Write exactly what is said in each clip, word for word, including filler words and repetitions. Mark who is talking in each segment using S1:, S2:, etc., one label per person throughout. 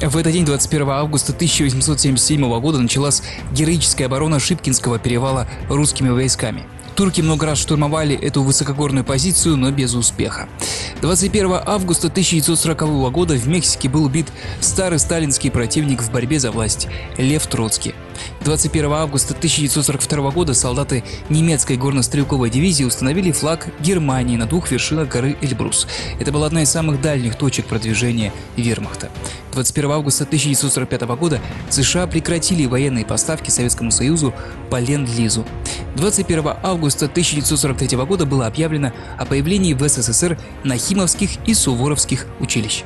S1: В этот день, двадцать первого августа тысяча восемьсот семьдесят седьмого года, началась героическая оборона Шипкинского перевала русскими войсками. Турки много раз штурмовали эту высокогорную позицию, но без успеха. двадцать первого августа тысяча девятьсот сорокового года в Мексике был убит старый сталинский противник в борьбе за власть Лев Троцкий. двадцать первого августа тысяча девятьсот сорок второго года солдаты немецкой горно-стрелковой дивизии установили флаг Германии на двух вершинах горы Эльбрус. Это была одна из самых дальних точек продвижения вермахта. двадцать первого августа тысяча девятьсот сорок пятого года США прекратили военные поставки Советскому Союзу по ленд-лизу. двадцать первого августа тысяча девятьсот сорок третьего года было объявлено о появлении в СССР Нахимовских и Суворовских училищ.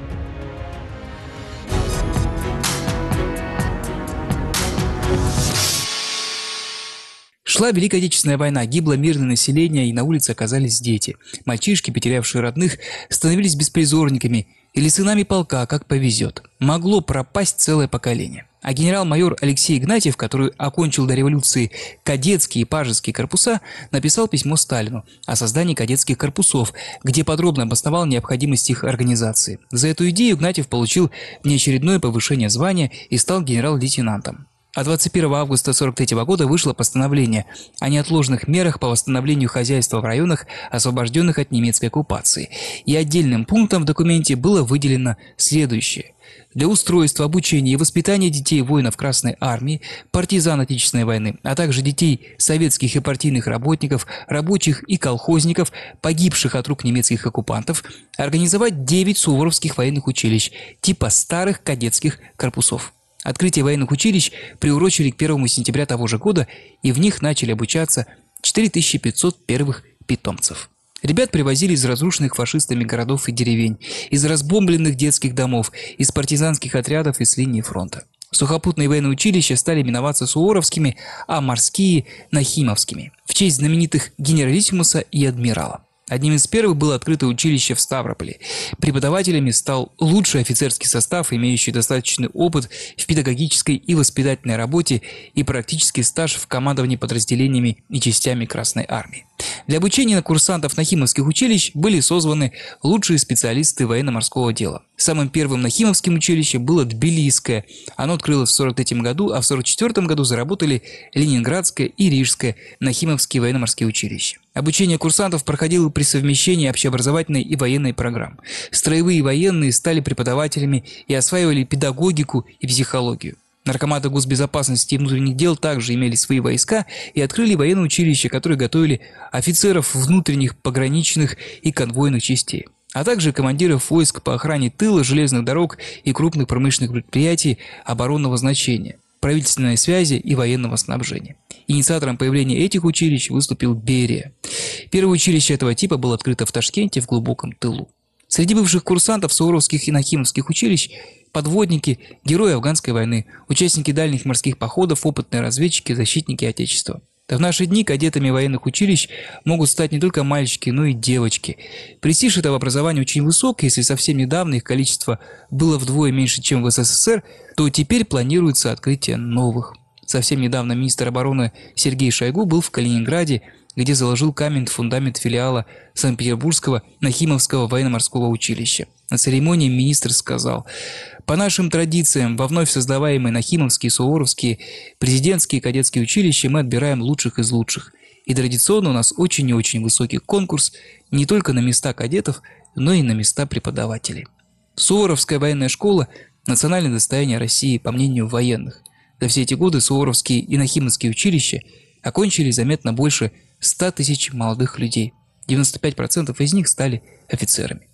S1: Шла Великая Отечественная война, гибло мирное население, и на улице оказались дети. Мальчишки, потерявшие родных, становились беспризорниками или сынами полка, как повезет. Могло пропасть целое поколение. А генерал-майор Алексей Игнатьев, который окончил до революции кадетские и пажеские корпуса, написал письмо Сталину о создании кадетских корпусов, где подробно обосновал необходимость их организации. За эту идею Игнатьев получил внеочередное повышение звания и стал генерал-лейтенантом. А двадцать первого августа сорок третьего года вышло постановление о неотложных мерах по восстановлению хозяйства в районах, освобожденных от немецкой оккупации. И отдельным пунктом в документе было выделено следующее. Для устройства, обучения и воспитания детей воинов Красной Армии, партизан Отечественной войны, а также детей советских и партийных работников, рабочих и колхозников, погибших от рук немецких оккупантов, организовать девять суворовских военных училищ типа старых кадетских корпусов. Открытие военных училищ приурочили к первому сентября того же года, и в них начали обучаться четыре тысячи пятьсот первых питомцев. Ребят привозили из разрушенных фашистами городов и деревень, из разбомбленных детских домов, из партизанских отрядов и с линии фронта. Сухопутные военные училища стали именоваться Суворовскими, а морские – Нахимовскими, в честь знаменитых генералиссимуса и адмирала. Одним из первых было открыто училище в Ставрополе. Преподавателями стал лучший офицерский состав, имеющий достаточный опыт в педагогической и воспитательной работе и практический стаж в командовании подразделениями и частями Красной Армии. Для обучения курсантов Нахимовских училищ были созваны лучшие специалисты военно-морского дела. Самым первым Нахимовским училищем было Тбилисское. Оно открылось в сорок третьем году, а в сорок четвёртом году заработали Ленинградское и Рижское Нахимовские военно-морские училища. Обучение курсантов проходило при совмещении общеобразовательной и военной программ. Строевые военные стали преподавателями и осваивали педагогику и психологию. Наркоматы госбезопасности и внутренних дел также имели свои войска и открыли военное училище, которое готовили офицеров внутренних, пограничных и конвойных частей, а также командиров войск по охране тыла, железных дорог и крупных промышленных предприятий оборонного значения, правительственной связи и военного снабжения. Инициатором появления этих училищ выступил Берия. Первое училище этого типа было открыто в Ташкенте в глубоком тылу. Среди бывших курсантов Суворовских и Нахимовских училищ – подводники, герои афганской войны, участники дальних морских походов, опытные разведчики, защитники Отечества. В наши дни кадетами военных училищ могут стать не только мальчики, но и девочки. Престиж этого образования очень высок, если совсем недавно их количество было вдвое меньше, чем в СССР, то теперь планируется открытие новых. Совсем недавно министр обороны Сергей Шойгу был в Калининграде, где заложил камень в фундамент филиала Санкт-Петербургского Нахимовского военно-морского училища. На церемонии министр сказал: «По нашим традициям, во вновь создаваемые Нахимовские, Суворовские, президентские и кадетские училища мы отбираем лучших из лучших. И традиционно у нас очень и очень высокий конкурс не только на места кадетов, но и на места преподавателей». Суворовская военная школа – национальное достояние России, по мнению военных. За все эти годы Суворовские и Нахимовские училища окончили заметно больше ста тысяч молодых людей. девяносто пять процентов из них стали офицерами.